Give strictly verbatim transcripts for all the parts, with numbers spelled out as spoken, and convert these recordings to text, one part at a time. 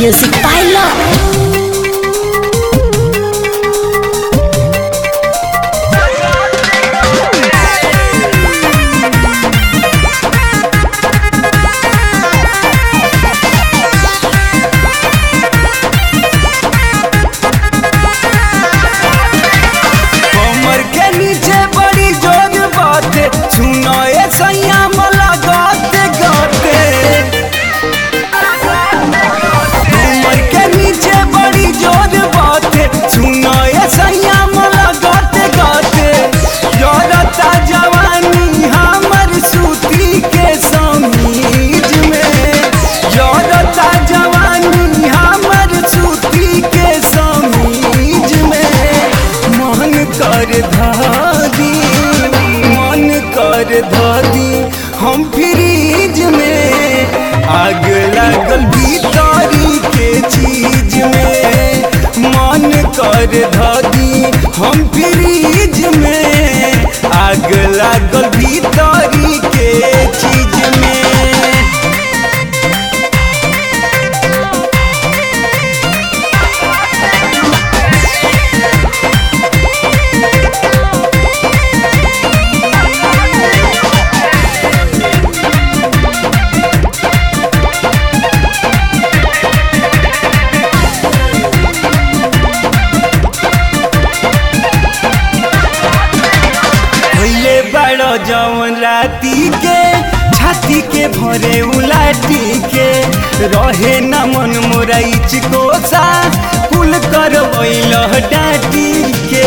Music by Love. धादी हम fridge में आग लागल भीतरी के चीज में मन कर धादी हम फ्रीज में आग लागल भीतरी के चीज में। बड़ो जवन राती के छाती के भरे उलाटी के रहे न मन मोरा इचकोसा फूल कर डाटी के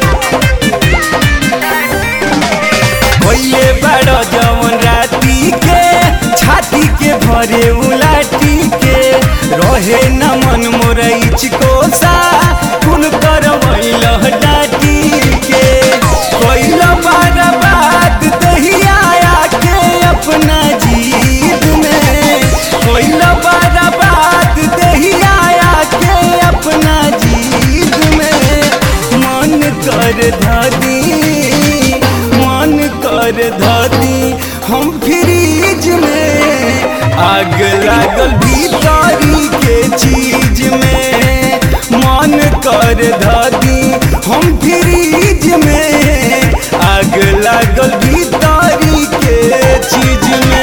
भैले बड़ो जवन राती के छाती के भरे उलाटी के रहे न मन मोरा इचकोसा फूल कर डाटी के कोइला बारा बात दहिया आके अपना जीत में कोइला बारा बात दहिया आके अपना जीत में मन कर धादी मन कर धादी हम फ्रीज में आग लागल भीतरी के चीज में मन कर धादी हम फ्रीज में आग लागल भीतरी के चीज में।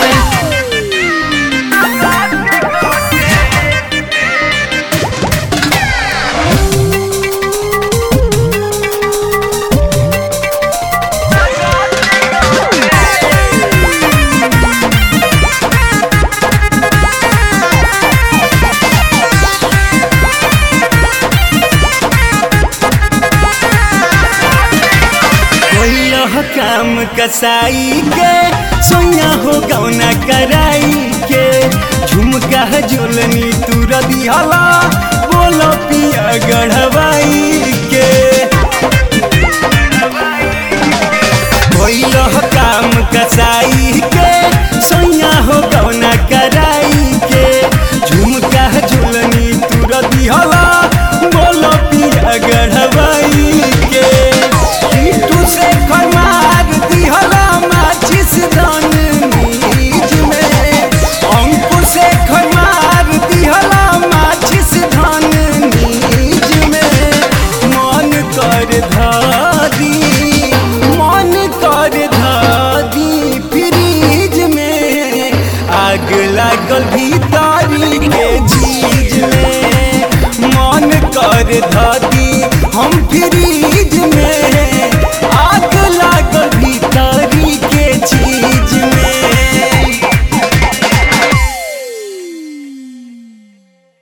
काम कसाई के सोया हो गौना कराई के झुमका झुलनी तू रदिहला बोलो पिया गढ़वाई के भइल काम कसाई के सोया हो गौना कराई के झुमका झुलनी तू रदिहला बोलो पिया गढ़वाई के तू से खरमार दिहला माचिस दान नीज में अंकुर से खरमार दिहला माचिस धान नीज में मन कर धादी मन कर धादी फ्रीज में आग लागल भीतरी के चीज में मन कर धादी हम फ्रीज